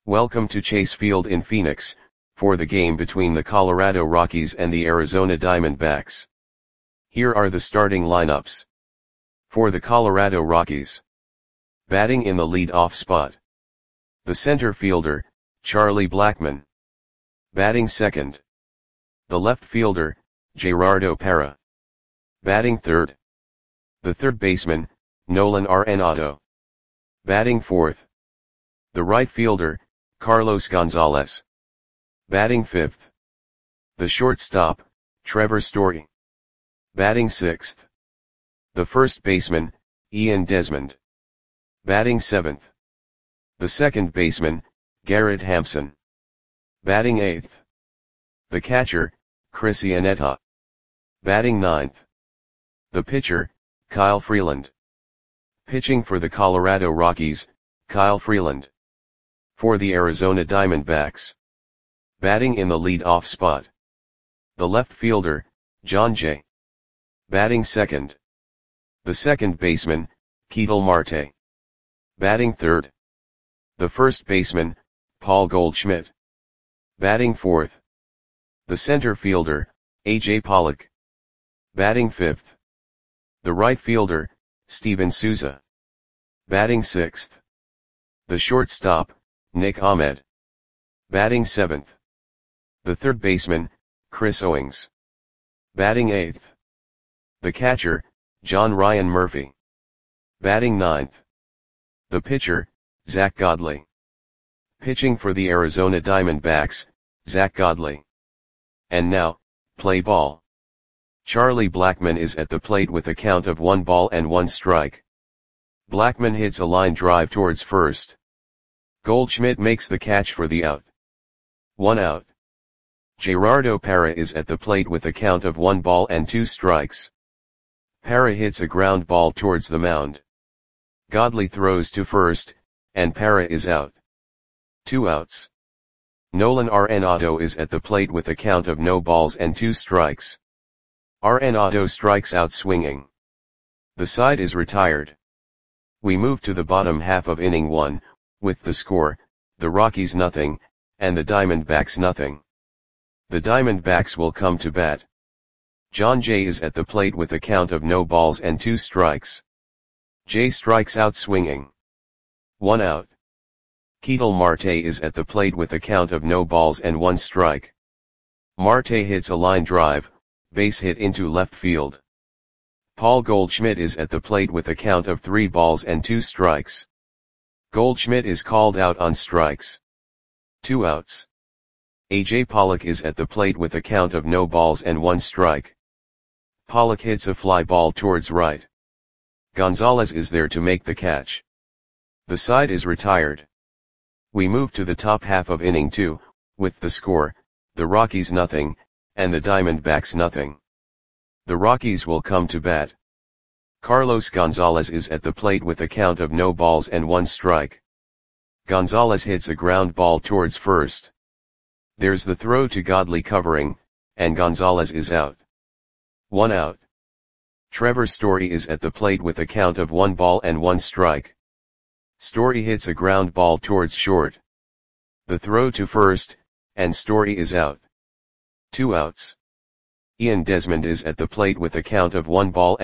Welcome to Chase Field in Phoenix, for the game between the Colorado Rockies and the Arizona Diamondbacks. Here are the starting lineups. For the Colorado Rockies. Batting in the lead-off spot. The center fielder, Charlie Blackmon. Batting second. The left fielder, Gerardo Parra. Batting third. The third baseman, Nolan Arenado. Batting fourth. The right fielder, Carlos Gonzalez. Batting fifth. The shortstop, Trevor Story. Batting sixth. The first baseman, Ian Desmond. Batting seventh. The second baseman, Garrett Hampson. Batting eighth. The catcher, Chris Iannetta. Batting ninth. The pitcher, Kyle Freeland. Pitching for the Colorado Rockies, Kyle Freeland. For the Arizona Diamondbacks. Batting in the lead-off spot. The left fielder, Jon Jay. Batting second. The second baseman, Ketel Marte. Batting third. The first baseman, Paul Goldschmidt. Batting fourth. The center fielder, A.J. Pollock. Batting fifth. The right fielder, Steven Souza. Batting sixth. The shortstop, Nick Ahmed. Batting seventh. The third baseman, Chris Owings. Batting eighth. The catcher, John Ryan Murphy. Batting ninth. The pitcher, Zack Godley. Pitching for the Arizona Diamondbacks, Zack Godley. And now, play ball. Charlie Blackmon is at the plate with a count of 1-1 Blackmon hits a line drive towards first. Goldschmidt makes the catch for the out. 1 out. Gerardo Parra is at the plate with a count of 1-2. Parra hits a ground ball towards the mound. Godley throws to first, and Parra is out. 2 outs. Nolan Arenado is at the plate with a count of 0-2. Arenado strikes out swinging. The side is retired. We move to the bottom half of inning 1, with the score, the Rockies nothing, and the Diamondbacks nothing. The Diamondbacks will come to bat. Jon Jay is at the plate with a count of 0-2. Jay strikes out swinging. 1 out. Ketel Marte is at the plate with a count of 0-1. Marte hits a line drive, base hit into left field. Paul Goldschmidt is at the plate with a count of 3-2. Goldschmidt is called out on strikes. 2 outs. A.J. Pollock is at the plate with a count of 0-1. Pollock hits a fly ball towards right. Gonzalez is there to make the catch. The side is retired. We move to the top half of inning 2, with the score, the Rockies nothing, and the Diamondbacks nothing. The Rockies will come to bat. Carlos Gonzalez is at the plate with a count of 0-1. Gonzalez hits a ground ball towards first. There's the throw to Godley covering, and Gonzalez is out. 1 out. Trevor Story is at the plate with a count of 1-1. Story hits a ground ball towards short. The throw to first, and Story is out. 2 outs. Ian Desmond is at the plate with a count of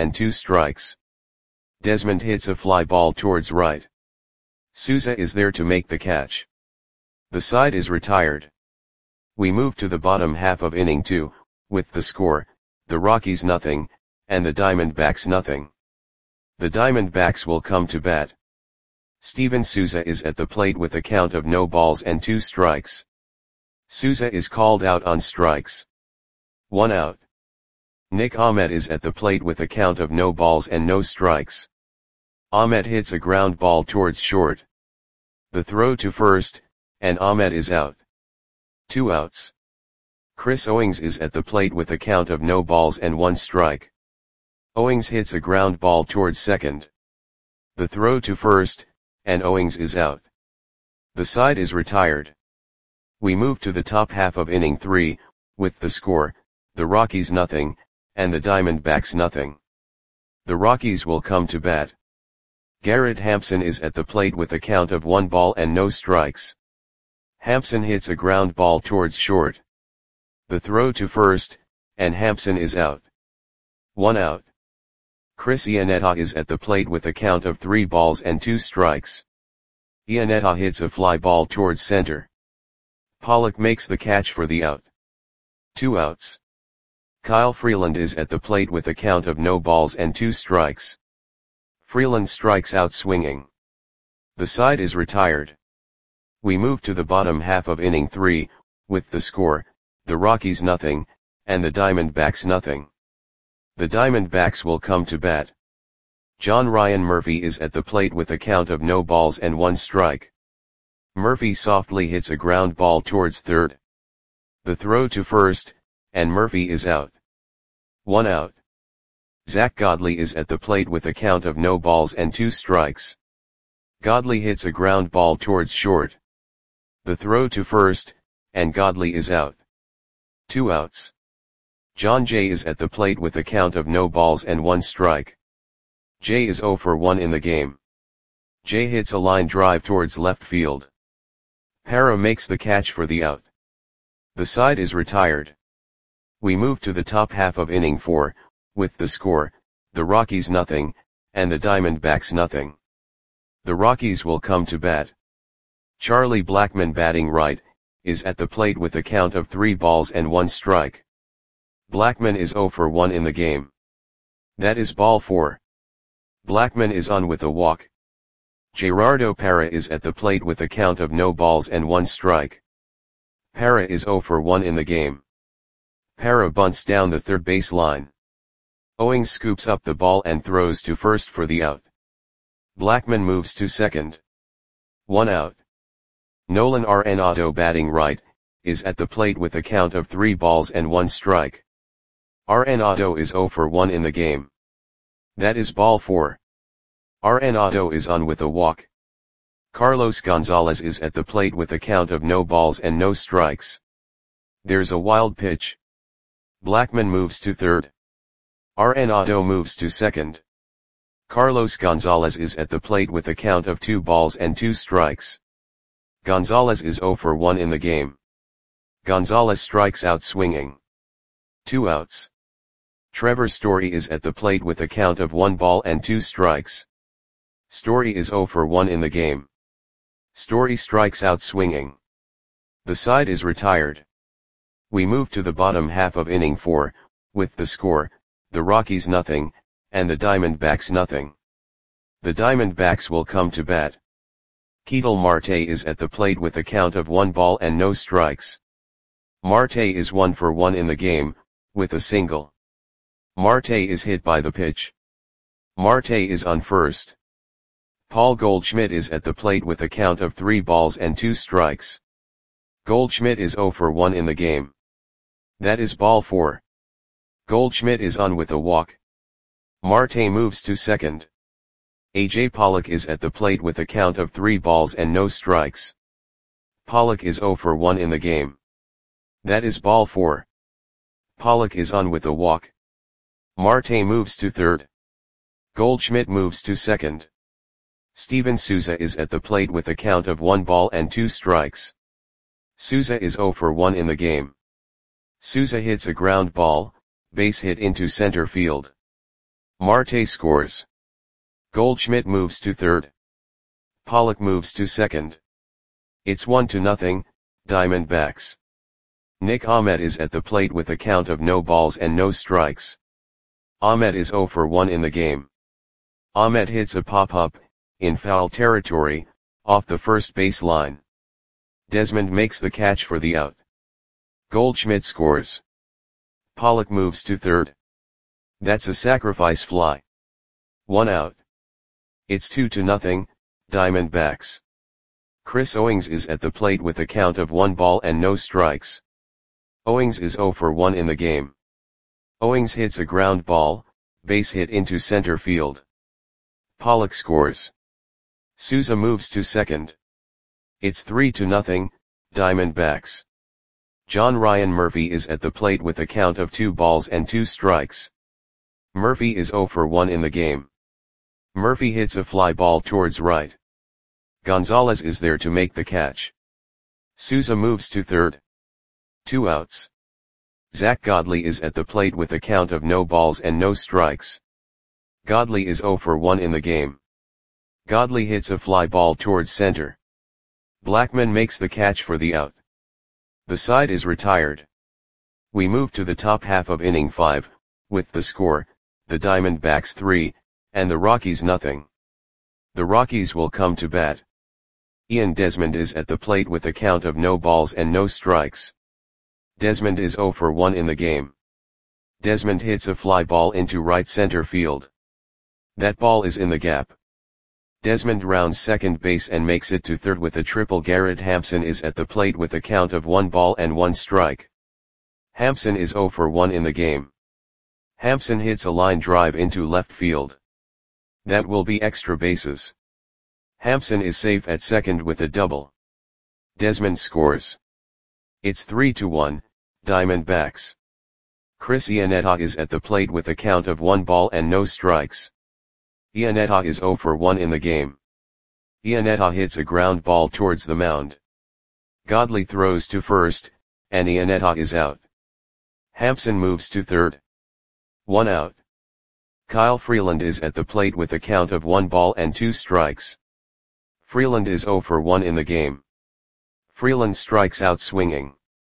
1-2. Desmond hits a fly ball towards right. Souza is there to make the catch. The side is retired. We move to the bottom half of inning 2, with the score, the Rockies nothing, and the Diamondbacks nothing. The Diamondbacks will come to bat. Steven Souza is at the plate with a count of 0-2. Souza is called out on strikes. 1 out. Nick Ahmed is at the plate with a count of 0-0. Ahmed hits a ground ball towards short. The throw to first, and Ahmed is out. 2 outs. Chris Owings is at the plate with a count of 0-1. Owings hits a ground ball towards second. The throw to first, and Owings is out. The side is retired. We move to the top half of inning 3, with the score, the Rockies nothing, and the Diamondbacks nothing. The Rockies will come to bat. Garrett Hampson is at the plate with a count of 1 ball and no strikes. Hampson hits a ground ball towards short. The throw to first, and Hampson is out. 1 out. Chris Iannetta is at the plate with a count of 3 balls and 2 strikes. Iannetta hits a fly ball towards center. Pollock makes the catch for the out. 2 outs. Kyle Freeland is at the plate with a count of no balls and 2 strikes. Freeland strikes out swinging. The side is retired. We move to the bottom half of inning 3, with the score, the Rockies nothing, and the Diamondbacks nothing. The Diamondbacks will come to bat. John Ryan Murphy is at the plate with a count of no balls and 1 strike. Murphy softly hits a ground ball towards third. The throw to first, and Murphy is out. 1 out. Zach Godley is at the plate with a count of no balls and 2 strikes. Godley hits a ground ball towards short. The throw to first, and Godley is out. 2 outs. John Jay is at the plate with a count of no balls and 1 strike. Jay is 0 for 1 in the game. Jay hits a line drive towards left field. Parra makes the catch for the out. The side is retired. We move to the top half of inning 4, with the score, the Rockies nothing, and the Diamondbacks nothing. The Rockies will come to bat. Charlie Blackmon batting right, is at the plate with a count of 3 balls and 1 strike. Blackmon is 0 for 1 in the game. That is ball 4. Blackmon is on with a walk. Gerardo Parra is at the plate with a count of no balls and 1 strike. Parra is 0 for 1 in the game. Parra bunts down the third base line. Owings scoops up the ball and throws to first for the out. Blackmon moves to second. 1 out. Nolan Arenado batting right, is at the plate with a count of 3 balls and 1 strike. Arenado is 0 for 1 in the game. That is ball 4. Arenado is on with a walk. Carlos Gonzalez is at the plate with a count of no balls and no strikes. There's a wild pitch. Blackmon moves to third. Arenado moves to second. Carlos Gonzalez is at the plate with a count of 2 balls and 2 strikes. Gonzalez is 0 for 1 in the game. Gonzalez strikes out swinging. 2 outs. Trevor Story is at the plate with a count of 1 ball and 2 strikes. Story is 0 for 1 in the game. Story strikes out swinging. The side is retired. We move to the bottom half of inning 4, with the score, the Rockies nothing, and the Diamondbacks nothing. The Diamondbacks will come to bat. Ketel Marte is at the plate with a count of 1 ball and no strikes. Marte is 1 for 1 in the game, with a single. Marte is hit by the pitch. Marte is on first. Paul Goldschmidt is at the plate with a count of 3 balls and 2 strikes. Goldschmidt is 0 for 1 in the game. That is ball 4. Goldschmidt is on with a walk. Marte moves to second. A.J. Pollock is at the plate with a count of 3 balls and no strikes. Pollock is 0 for 1 in the game. That is ball 4. Pollock is on with a walk. Marte moves to third. Goldschmidt moves to second. Steven Souza is at the plate with a count of 1 ball and 2 strikes. Souza is 0 for 1 in the game. Souza hits a ground ball, base hit into center field. Marte scores. Goldschmidt moves to third. Pollock moves to second. It's 1-0, Diamondbacks. Nick Ahmed is at the plate with a count of no balls and no strikes. Ahmed is 0 for 1 in the game. Ahmed hits a pop-up, in foul territory, off the first base line. Desmond makes the catch for the out. Goldschmidt scores. Pollock moves to third. That's a sacrifice fly. 1 out. It's 2-0, Diamondbacks. Chris Owings is at the plate with a count of 1 ball and no strikes. Owings is 0 for 1 in the game. Owings hits a ground ball, base hit into center field. Pollock scores. Souza moves to second. It's 3-0, Diamondbacks. John Ryan Murphy is at the plate with a count of 2 balls and 2 strikes. Murphy is 0 for 1 in the game. Murphy hits a fly ball towards right. Gonzalez is there to make the catch. Souza moves to third. 2 outs. Zach Godley is at the plate with a count of no balls and no strikes. Godley is 0 for 1 in the game. Godley hits a fly ball towards center. Blackman makes the catch for the out. The side is retired. We move to the top half of inning 5, with the score, the Diamondbacks 3, and the Rockies nothing. The Rockies will come to bat. Ian Desmond is at the plate with a count of no balls and no strikes. Desmond is 0 for 1 in the game. Desmond hits a fly ball into right center field. That ball is in the gap. Desmond rounds second base and makes it to third with a triple. Garrett Hampson is at the plate with a count of 1 ball and 1 strike. Hampson is 0 for 1 in the game. Hampson hits a line drive into left field. That will be extra bases. Hampson is safe at second with a double. Desmond scores. It's 3-1, Diamondbacks. Chris Iannetta is at the plate with a count of 1 ball and no strikes. Iannetta is 0 for 1 in the game. Iannetta hits a ground ball towards the mound. Godley throws to first, and Iannetta is out. Hampson moves to third. 1 out. Kyle Freeland is at the plate with a count of 1 ball and 2 strikes. Freeland is 0 for 1 in the game. Freeland strikes out swinging.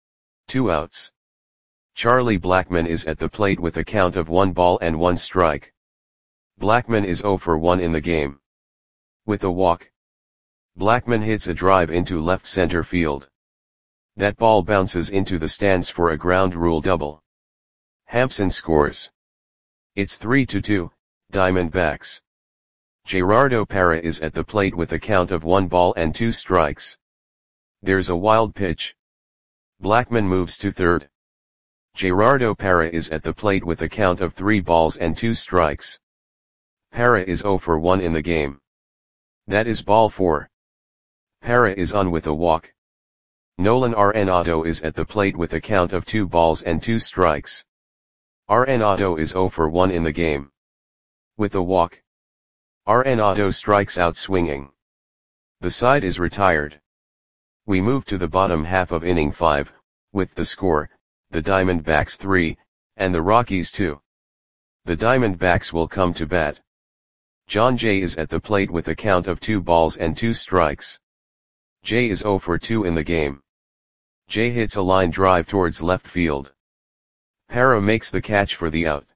2 outs. Charlie Blackmon is at the plate with a count of 1 ball and 1 strike. Blackmon is 0 for 1 in the game. With a walk. Blackmon hits a drive into left center field. That ball bounces into the stands for a ground rule double. Hampson scores. It's 3-2, Diamondbacks. Gerardo Parra is at the plate with a count of 1 ball and 2 strikes. There's a wild pitch. Blackmon moves to third. Gerardo Parra is at the plate with a count of 3 balls and 2 strikes. Parra is 0 for 1 in the game. That is ball 4. Parra is on with a walk. Nolan Arenado is at the plate with a count of 2 balls and 2 strikes. Arenado is 0 for 1 in the game. With a walk. Arenado strikes out swinging. The side is retired. We move to the bottom half of inning 5, with the score, the Diamondbacks 3, and the Rockies 2. The Diamondbacks will come to bat. John Jay is at the plate with a count of 2 balls and 2 strikes. Jay is 0 for 2 in the game. Jay hits a line drive towards left field. Parra makes the catch for the out.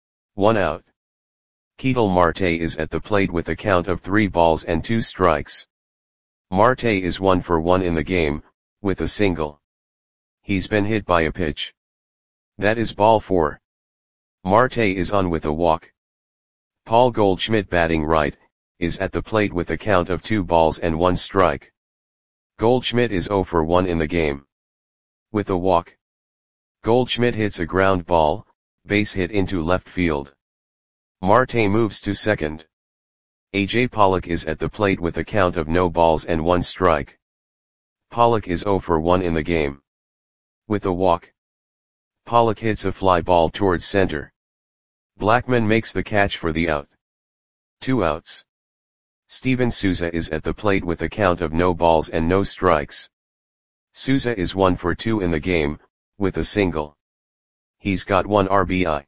1 out. Ketel Marte is at the plate with a count of 3 balls and 2 strikes. Marte is 1 for 1 in the game, with a single. He's been hit by a pitch. That is ball 4. Marte is on with a walk. Paul Goldschmidt, batting right, is at the plate with a count of 2 balls and 1 strike. Goldschmidt is 0 for 1 in the game. With a walk. Goldschmidt hits a ground ball, base hit into left field. Marte moves to second. A.J. Pollock is at the plate with a count of no balls and 1 strike. Pollock is 0 for 1 in the game. With a walk. Pollock hits a fly ball towards center. Blackmon makes the catch for the out. 2 outs. Steven Souza is at the plate with a count of no balls and no strikes. Souza is 1 for 2 in the game, with a single. He's got 1 RBI.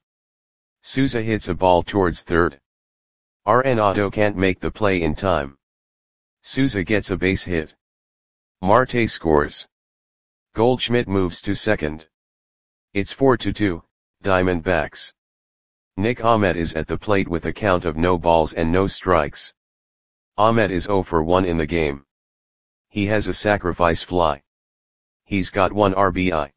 Souza hits a ball towards third. Arenado can't make the play in time. Souza gets a base hit. Marte scores. Goldschmidt moves to second. It's 4-2, Diamondbacks. Nick Ahmed is at the plate with a count of no balls and no strikes. Ahmed is 0 for 1 in the game. He has a sacrifice fly. He's got 1 RBI.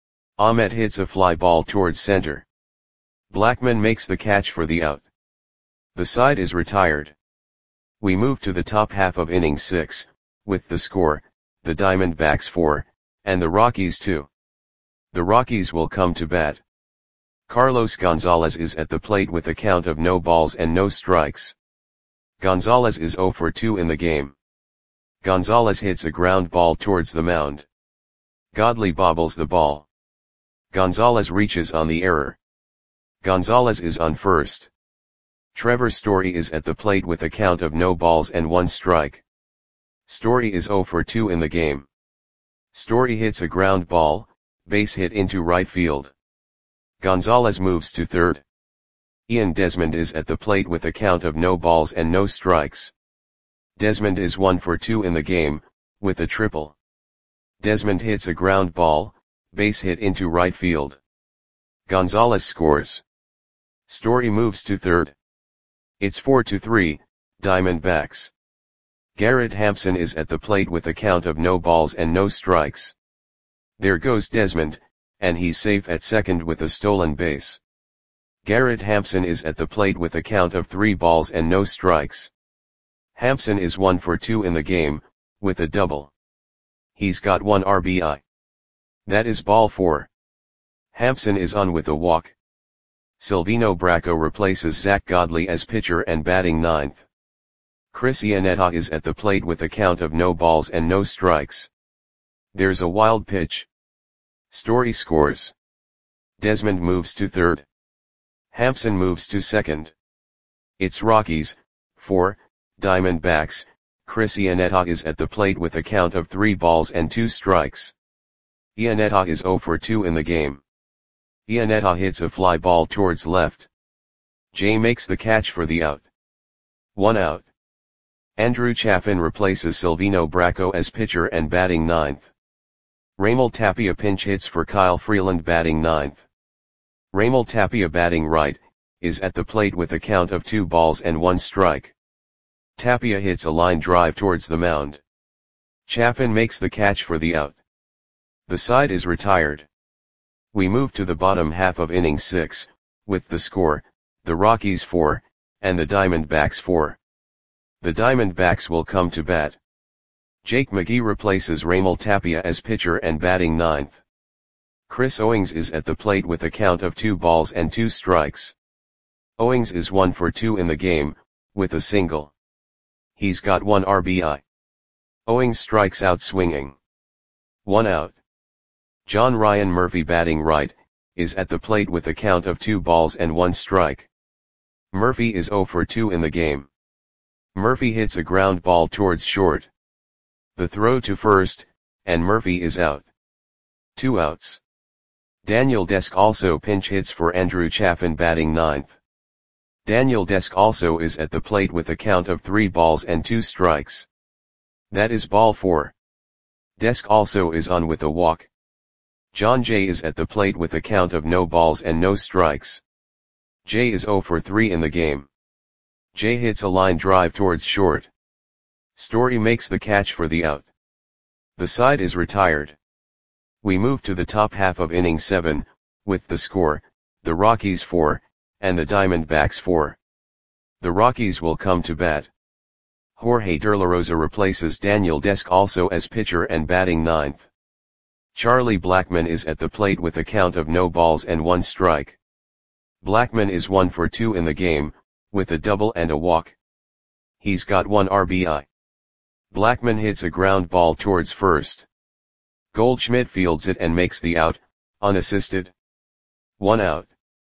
Ahmed hits a fly ball towards center. Blackmon makes the catch for the out. The side is retired. We move to the top half of inning 6, with the score, the Diamondbacks 4, and the Rockies 2. The Rockies will come to bat. Carlos Gonzalez is at the plate with a count of no balls and no strikes. Gonzalez is 0 for 2 in the game. Gonzalez hits a ground ball towards the mound. Godley bobbles the ball. Gonzalez reaches on the error. Gonzalez is on first. Trevor Story is at the plate with a count of no balls and 1 strike. Story is 0 for 2 in the game. Story hits a ground ball, base hit into right field. Gonzalez moves to third. Ian Desmond is at the plate with a count of no balls and no strikes. Desmond is 1 for 2 in the game, with a triple. Desmond hits a ground ball, base hit into right field. Gonzalez scores. Story moves to third. It's 4-3, Diamondbacks. Garrett Hampson is at the plate with a count of no balls and no strikes. There goes Desmond, and he's safe at second with a stolen base. Garrett Hampson is at the plate with a count of 3 balls and no strikes. Hampson is 1 for 2 in the game, with a double. He's got 1 RBI. That is ball 4. Hampson is on with a walk. Silvino Bracco replaces Zach Godley as pitcher and batting ninth. Chris Iannetta is at the plate with a count of no balls and no strikes. There's a wild pitch. Story scores. Desmond moves to third. Hampson moves to second. It's Rockies, 4, Diamondbacks. Chris Iannetta is at the plate with a count of 3 balls and 2 strikes. Iannetta is 0 for 2 in the game. Iannetta hits a fly ball towards left. Jay makes the catch for the out. 1 out. Andrew Chafin replaces Silvino Bracco as pitcher and batting ninth. Raimel Tapia pinch hits for Kyle Freeland batting ninth. Raimel Tapia batting right, is at the plate with a count of 2 balls and 1 strike. Tapia hits a line drive towards the mound. Chafin makes the catch for the out. The side is retired. We move to the bottom half of inning 6, with the score, the Rockies 4, and the Diamondbacks 4. The Diamondbacks will come to bat. Jake McGee replaces Raimel Tapia as pitcher and batting ninth. Chris Owings is at the plate with a count of 2 balls and 2 strikes. Owings is 1 for 2 in the game, with a single. He's got 1 RBI. Owings strikes out swinging. 1 out. John Ryan Murphy batting right, is at the plate with a count of 2 balls and 1 strike. Murphy is 0 for 2 in the game. Murphy hits a ground ball towards short. The throw to first, and Murphy is out. 2 outs. Daniel Desk also pinch hits for Andrew Chafin batting ninth. Daniel Desk also is at the plate with a count of 3 balls and 2 strikes. That is ball 4. Desk also is on with a walk. John Jay is at the plate with a count of no balls and no strikes. Jay is 0 for 3 in the game. Jay hits a line drive towards short. Story makes the catch for the out. The side is retired. We move to the top half of inning 7, with the score, the Rockies 4, and the Diamondbacks 4. The Rockies will come to bat. Jorge De La Rosa replaces Daniel Desk also as pitcher and batting ninth. Charlie Blackmon is at the plate with a count of no balls and 1 strike. Blackmon is 1 for 2 in the game, with a double and a walk. He's got 1 RBI. Blackmon hits a ground ball towards first. Goldschmidt fields it and makes the out, unassisted. 1 out.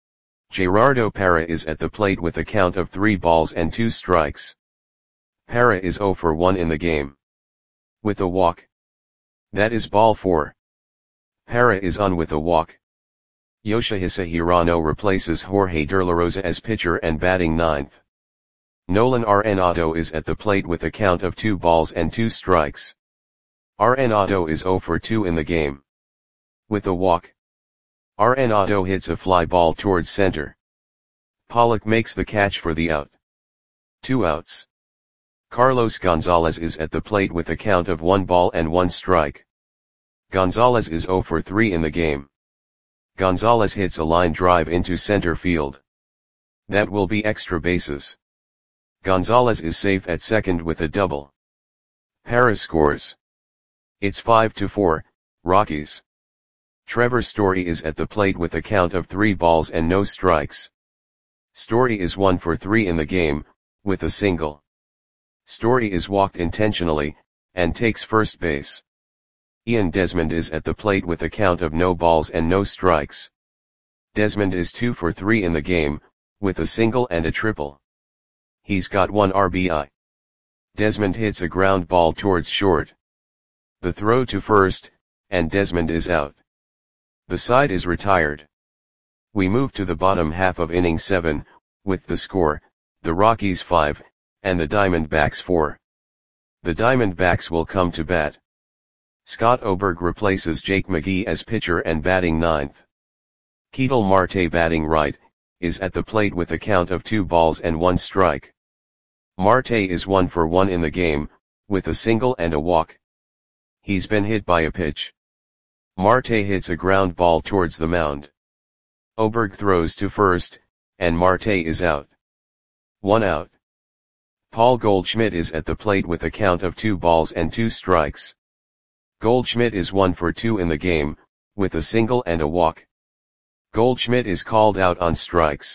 Gerardo Parra is at the plate with a count of 3 balls and 2 strikes. Parra is 0 for 1 in the game. With a walk. That is ball 4. Parra is on with a walk. Yoshihisa Hirano replaces Jorge De La Rosa as pitcher and batting ninth. Nolan Arenado is at the plate with a count of 2 balls and 2 strikes. Arenado is 0 for 2 in the game. With a walk. Arenado hits a fly ball towards center. Pollock makes the catch for the out. 2 outs. Carlos Gonzalez is at the plate with a count of 1 ball and 1 strike. Gonzalez is 0 for 3 in the game. Gonzalez hits a line drive into center field. That will be extra bases. Gonzalez is safe at second with a double. Parra scores. It's 5-4, Rockies. Trevor Story is at the plate with a count of 3 balls and no strikes. Story is 1 for 3 in the game, with a single. Story is walked intentionally, and takes first base. Ian Desmond is at the plate with a count of no balls and no strikes. Desmond is 2 for 3 in the game, with a single and a triple. He's got 1 RBI. Desmond hits a ground ball towards short. The throw to first, and Desmond is out. The side is retired. We move to the bottom half of inning 7, with the score, the Rockies 5, and the Diamondbacks 4. The Diamondbacks will come to bat. Scott Oberg replaces Jake McGee as pitcher and batting 9th. Ketel Marte, batting right, is at the plate with a count of 2 balls and 1 strike. Marte is 1 for 1 in the game, with a single and a walk. He's been hit by a pitch. Marte hits a ground ball towards the mound. Oberg throws to first, and Marte is out. 1 out. Paul Goldschmidt is at the plate with a count of 2 balls and 2 strikes. Goldschmidt is 1 for 2 in the game, with a single and a walk. Goldschmidt is called out on strikes.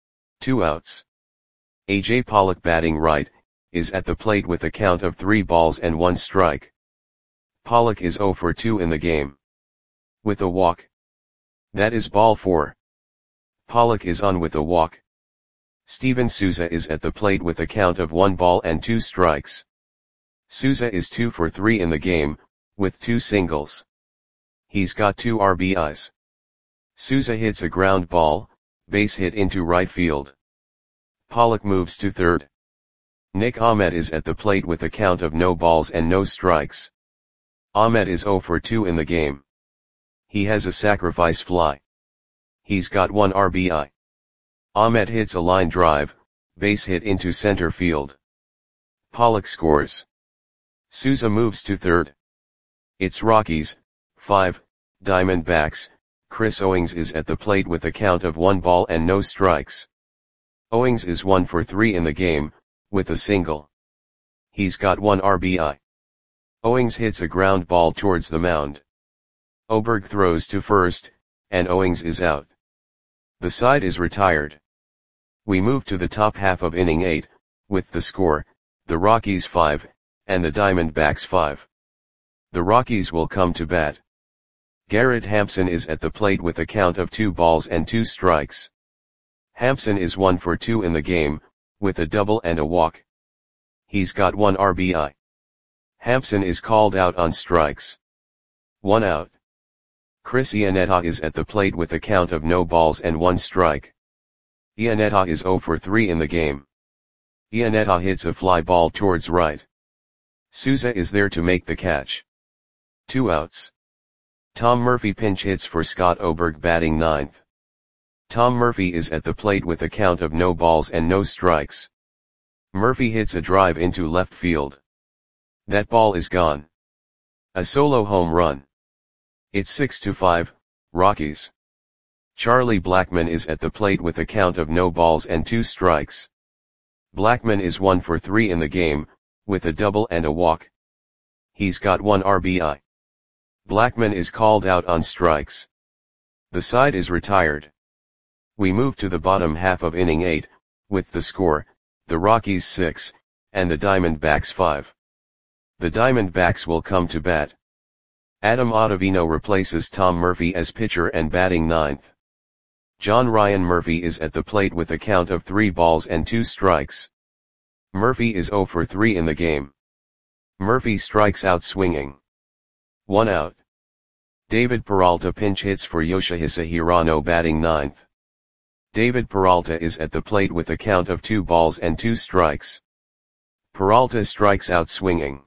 2 outs. A.J. Pollock, batting right, is at the plate with a count of 3 balls and 1 strike. Pollock is 0 for 2 in the game. With a walk. That is ball 4. Pollock is on with a walk. Steven Souza is at the plate with a count of 1 ball and 2 strikes. Souza is 2 for 3 in the game, with 2 singles. He's got 2 RBIs. Souza hits a ground ball, base hit into right field. Pollock moves to third. Nick Ahmed is at the plate with a count of no balls and no strikes. Ahmed is 0 for 2 in the game. He has a sacrifice fly. He's got 1 RBI. Ahmed hits a line drive, base hit into center field. Pollock scores. Souza moves to third. It's Rockies, 5, Diamondbacks. Chris Owings is at the plate with a count of 1 ball and no strikes. Owings is 1 for 3 in the game, with a single. He's got 1 RBI. Owings hits a ground ball towards the mound. Oberg throws to first, and Owings is out. The side is retired. We move to the top half of inning 8, with the score, the Rockies 5, and the Diamondbacks 5. The Rockies will come to bat. Garrett Hampson is at the plate with a count of 2 balls and 2 strikes. Hampson is 1 for 2 in the game, with a double and a walk. He's got 1 RBI. Hampson is called out on strikes. 1 out. Chris Iannetta is at the plate with a count of no balls and 1 strike. Iannetta is 0 for 3 in the game. Iannetta hits a fly ball towards right. Souza is there to make the catch. 2 outs. Tom Murphy pinch hits for Scott Oberg, batting 9th. Tom Murphy is at the plate with a count of no balls and no strikes. Murphy hits a drive into left field. That ball is gone. A solo home run. It's 6-5, Rockies. Charlie Blackmon is at the plate with a count of no balls and 2 strikes. Blackmon is 1 for 3 in the game, with a double and a walk. He's got 1 RBI. Blackmon is called out on strikes. The side is retired. We move to the bottom half of inning 8, with the score, the Rockies 6, and the Diamondbacks 5. The Diamondbacks will come to bat. Adam Ottavino replaces Tom Murphy as pitcher and batting 9th. John Ryan Murphy is at the plate with a count of 3 balls and 2 strikes. Murphy is 0 for 3 in the game. Murphy strikes out swinging. 1 out. David Peralta pinch hits for Yoshihisa Hirano, batting 9th. David Peralta is at the plate with a count of 2 balls and 2 strikes. Peralta strikes out swinging.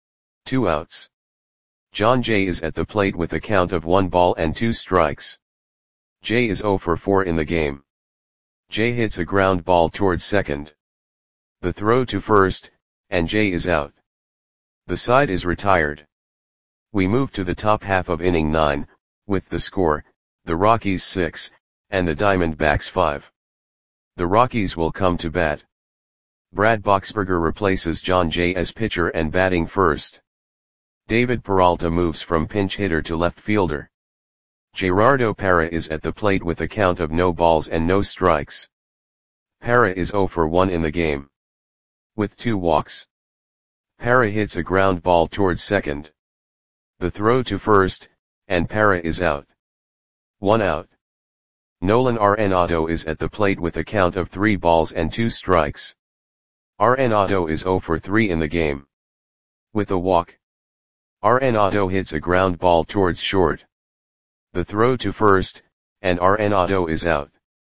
2 outs. John Jay is at the plate with a count of 1 ball and 2 strikes. Jay is 0 for 4 in the game. Jay hits a ground ball towards second. The throw to first, and Jay is out. The side is retired. We move to the top half of inning 9, with the score, the Rockies 6, and the Diamondbacks 5. The Rockies will come to bat. Brad Boxberger replaces John Jay as pitcher and batting first. David Peralta moves from pinch hitter to left fielder. Gerardo Parra is at the plate with a count of no balls and no strikes. Parra is 0 for 1 in the game. With 2 walks. Parra hits a ground ball towards second. The throw to first, and Parra is out. 1 out. Nolan Arenado is at the plate with a count of 3 balls and 2 strikes. Arenado is 0 for 3 in the game. With a walk. Arenado hits a ground ball towards short. The throw to first, and Arenado is out.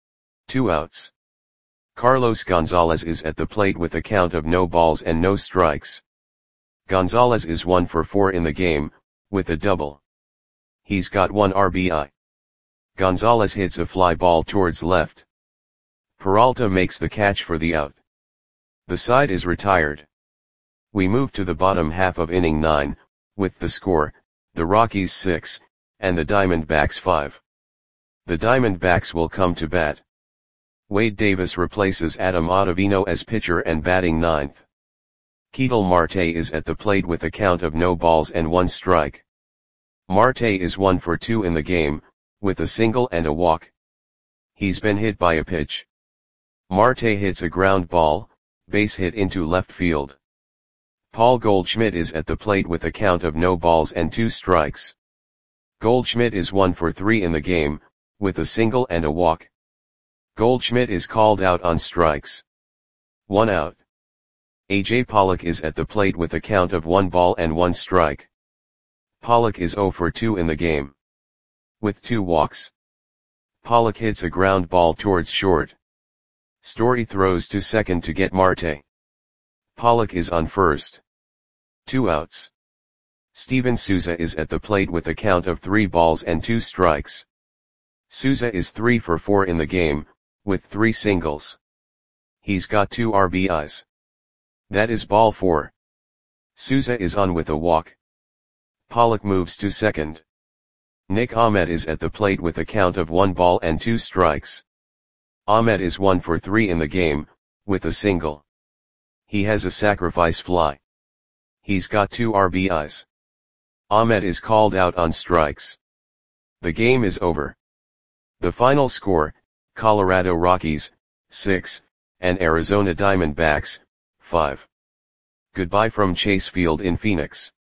2 outs. Carlos Gonzalez is at the plate with a count of no balls and no strikes. Gonzalez is 1 for 4 in the game, with a double. He's got 1 RBI. Gonzalez hits a fly ball towards left. Peralta makes the catch for the out. The side is retired. We move to the bottom half of inning 9, with the score, the Rockies 6, and the Diamondbacks 5. The Diamondbacks will come to bat. Wade Davis replaces Adam Ottavino as pitcher and batting 9th. Ketel Marte is at the plate with a count of no balls and 1 strike. Marte is 1 for 2 in the game, with a single and a walk. He's been hit by a pitch. Marte hits a ground ball, base hit into left field. Paul Goldschmidt is at the plate with a count of no balls and 2 strikes. Goldschmidt is 1 for 3 in the game, with a single and a walk. Goldschmidt is called out on strikes. 1 out. A.J. Pollock is at the plate with a count of 1 ball and 1 strike. Pollock is 0 for 2 in the game, with 2 walks. Pollock hits a ground ball towards short. Story throws to second to get Marte. Pollock is on first. 2 outs. Steven Souza is at the plate with a count of 3 balls and 2 strikes. Souza is 3 for 4 in the game, with 3 singles. He's got 2 RBIs. That is ball 4. Souza is on with a walk. Pollock moves to second. Nick Ahmed is at the plate with a count of 1 ball and 2 strikes. Ahmed is 1 for 3 in the game, with a single. He has a sacrifice fly. He's got 2 RBIs. Ahmed is called out on strikes. The game is over. The final score, Colorado Rockies, 6, and Arizona Diamondbacks, 5. Goodbye from Chase Field in Phoenix.